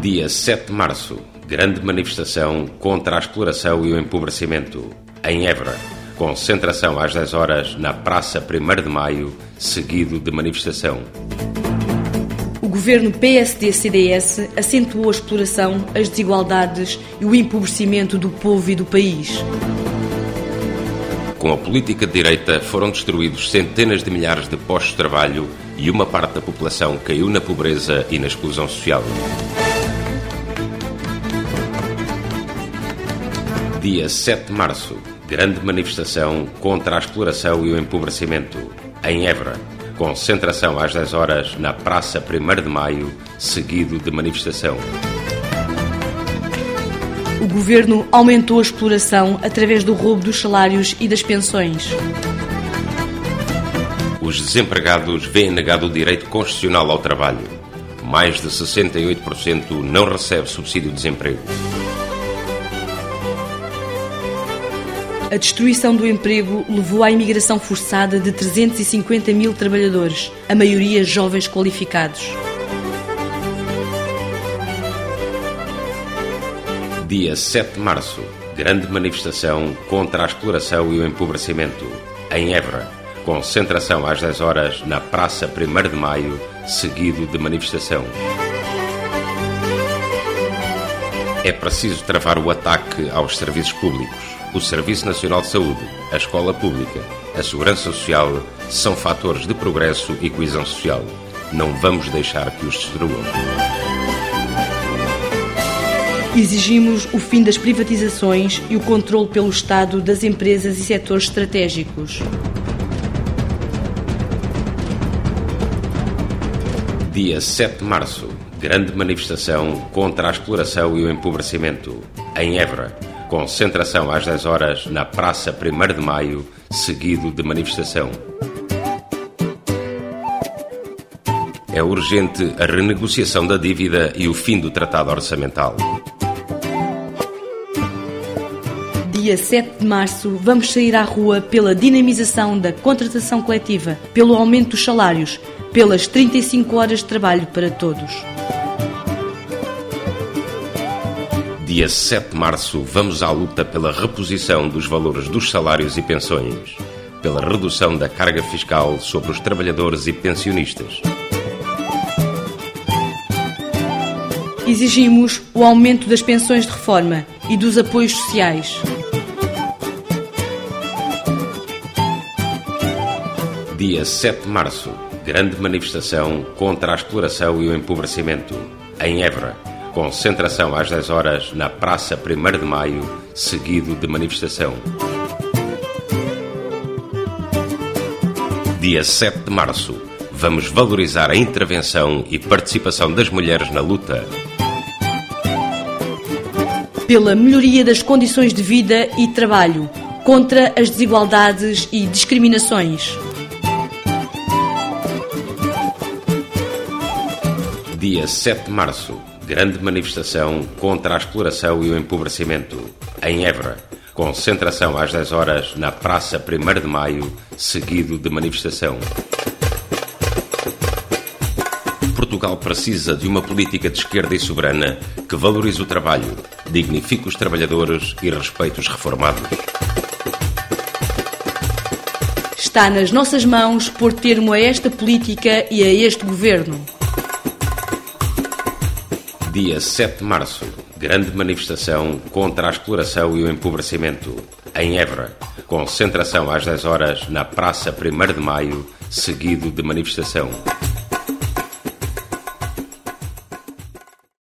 Dia 7 de março, grande manifestação contra a exploração e o empobrecimento. Em Évora, concentração às 10 horas na Praça 1º de Maio, seguido de manifestação. O governo PSD-CDS acentuou a exploração, as desigualdades e o empobrecimento do povo e do país. Com a política de direita foram destruídos centenas de milhares de postos de trabalho e uma parte da população caiu na pobreza e na exclusão social. Dia 7 de março, grande manifestação contra a exploração e o empobrecimento. Em Évora, concentração às 10 horas na Praça 1º de Maio, seguido de manifestação. O governo aumentou a exploração através do roubo dos salários e das pensões. Os desempregados veem negado o direito constitucional ao trabalho. Mais de 68% não recebe subsídio de desemprego. A destruição do emprego levou à imigração forçada de 350 mil trabalhadores, a maioria jovens qualificados. Dia 7 de março, grande manifestação contra a exploração e o empobrecimento. Em Évora, concentração às 10 horas na Praça 1º de Maio, seguido de manifestação. É preciso travar o ataque aos serviços públicos. O Serviço Nacional de Saúde, a escola pública, a segurança social são fatores de progresso e coesão social. Não vamos deixar que os destruam. Exigimos o fim das privatizações e o controle pelo Estado das empresas e setores estratégicos. Dia 7 de março, grande manifestação contra a exploração e o empobrecimento. Em Évora, concentração às 10 horas na Praça 1º de Maio, seguido de manifestação. É urgente a renegociação da dívida e o fim do tratado orçamental. Dia 7 de março, vamos sair à rua pela dinamização da contratação coletiva, pelo aumento dos salários, pelas 35 horas de trabalho para todos. Dia 7 de março, vamos à luta pela reposição dos valores dos salários e pensões, pela redução da carga fiscal sobre os trabalhadores e pensionistas. Exigimos o aumento das pensões de reforma e dos apoios sociais. Dia 7 de março, grande manifestação contra a exploração e o empobrecimento. Em Évora, concentração às 10 horas na Praça 1º de Maio, seguido de manifestação. Dia 7 de março, vamos valorizar a intervenção e participação das mulheres na luta. Pela melhoria das condições de vida e trabalho, contra as desigualdades e discriminações. Dia 7 de março, grande manifestação contra a exploração e o empobrecimento. Em Évora, concentração às 10 horas na Praça 1º de Maio, seguido de manifestação. Portugal precisa de uma política de esquerda e soberana que valorize o trabalho, dignifique os trabalhadores e respeite os reformados. Está nas nossas mãos pôr termo a esta política e a este governo. Dia 7 de março, grande manifestação contra a exploração e o empobrecimento. Em Évora, concentração às 10 horas na Praça 1º de Maio, seguido de manifestação.